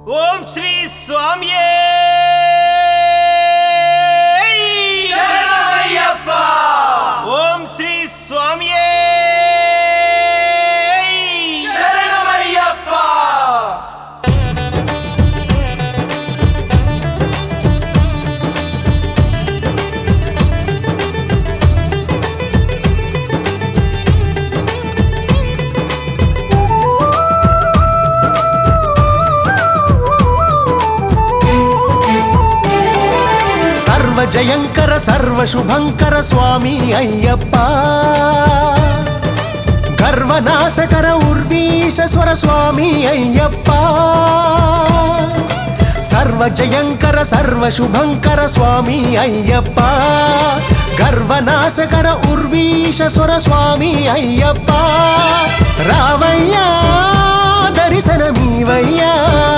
ఓం శ్రీ స్వామియే శరణమయ్యప్ప. ఓం శ్రీ స్వామియే శరణమయ్యప్ప. జయంకర సర్వ శుభంకర స్వామి అయ్యప్ప గర్వనాశకర ఉర్వీశేశ్వర స్వామి అయ్యప్ప సర్వ జయంకర సర్వ శుభంకర స్వామి అయ్యప్ప గర్వనాశకర ఉర్వీశేశ్వర స్వామి అయ్యప్ప రావయ్యా దర్శనమీవయ్యా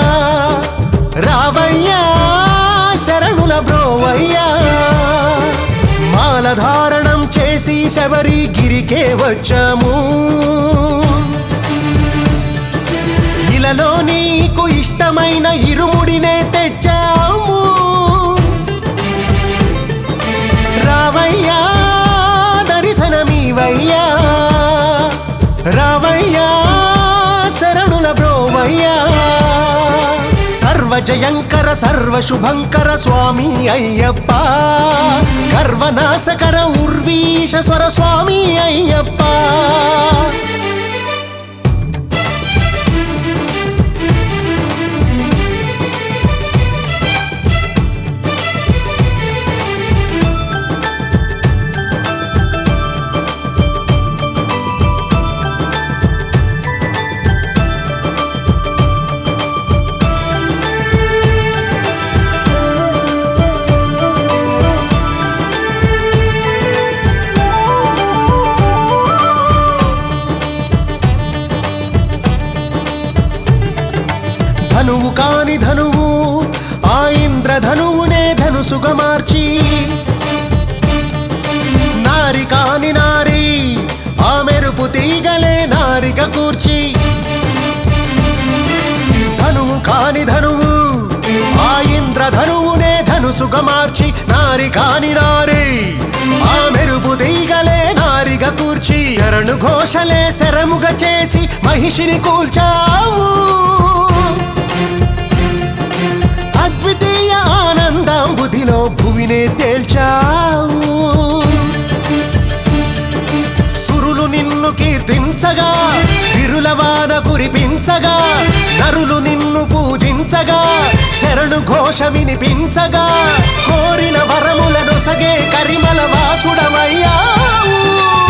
రావయ్యా శరణుల బ్రోవయ్యా మాలధారణం చేసి శబరిగిరికే వచ్చాము ఇలలో నీకు ఇష్టమైన ఇరుముడినే తెచ్చాము రావయ్యా దర్శనమీవయ్యా రావయ్యా శరణుల బ్రోవయ్యా సర్వ జయంకర సర్వ శుభంకర స్వామి అయ్యప్ప గర్వనాశకర ఉర్వీశేశ్వర స్వామి అయ్యప్ప ధనువు కాని ధనువు ఆ ఇంద్రధనువునే ధనుసుగా మార్చి నారి కాని నారి ఆ మెరుపు తీగలే నారిక కూర్చి ధనువు కాని ధనువు ఆ ఇంద్రధనువునే ధనుసుగా మార్చి నారి కాని నారి ఆ మెరుపు తీగలే నారిగా కూర్చి శరణు ఘోషలే శరముగా చేసి మహిషిని కూల్చావు అద్వితీయ ఆనందం బుధిలో భువినే తేల్చావు సురులు నిన్ను కీర్తించగా విరులవాన కురిపించగా నరులు నిన్ను పూజించగా శరణు ఘోష వినిపించగా కోరిన వరములను సగే కరిమల వాసుడవయ్యావు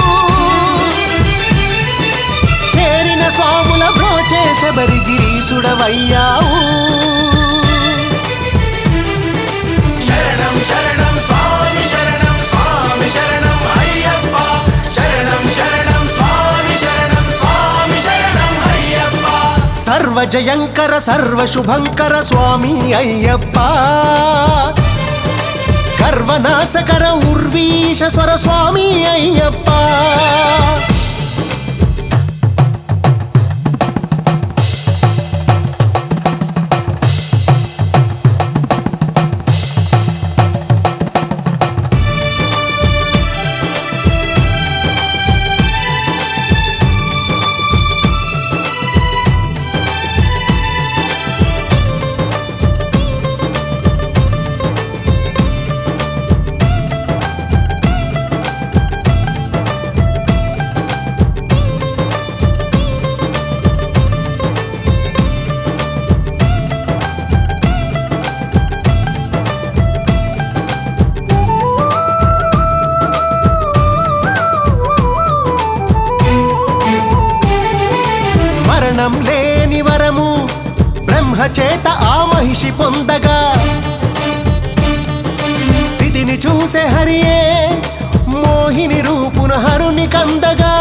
చేరిన స్వాముల బ్రోచే శబరిగిరీశుడవయ్యావు శరణం శరణం స్వామి శరణం స్వామి శరణం అయ్యప్ప శరణం శరణం స్వామి శరణం స్వామి శరణం అయ్యప్ప సర్వ జయంకర సర్వ శుభంకర స్వామి అయ్యప్ప గర్వనాశకర ఉర్వీశేశ్వర స్వామి అయ్యప్ప మరణం లేని వరము బ్రహ్మచేత ఆ మహిషి పొందగా స్థితిని చూసే హరియే మోహిని రూపున హరుని కందగా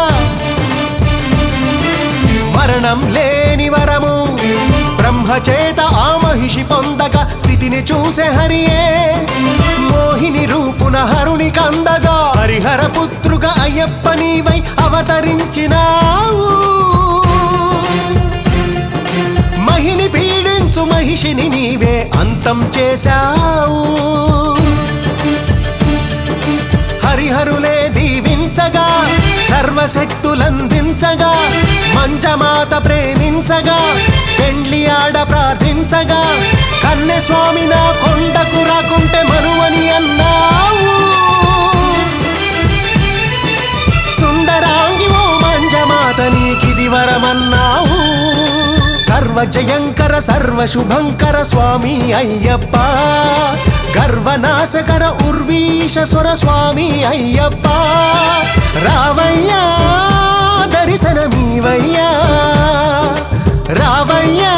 మరణం లేని వరము బ్రహ్మచేత ఆ మహిషి పొందగా స్థితిని చూసే హరియే మోహిని రూపున హరుని కందగా హరిహర పుత్రుగా అయ్యప్ప నీవై అవతరించినావు మహిని పీడించు మహిషి కలిని నీవే అంతం చేశావు. హరిహరులే దీవించగా సర్వశక్తులందించగా మంజమాత ప్రేమించగా పెండ్లి ఆడ ప్రార్థించగా కన్నె స్వామి నా కొండకు రాకుంటే మనువని అన్నావు. సుందరాంగి ఓ మంజమాత నీకిది వరమన్నావు. సర్వజయంకర సర్వశుభంకర స్వామి అయ్యప్ప, గర్వనాశకర ఉర్వీశస్వర స్వామి అయ్యప్ప, రావయ్యా దర్శనమీవయ్యా, రావయ్యా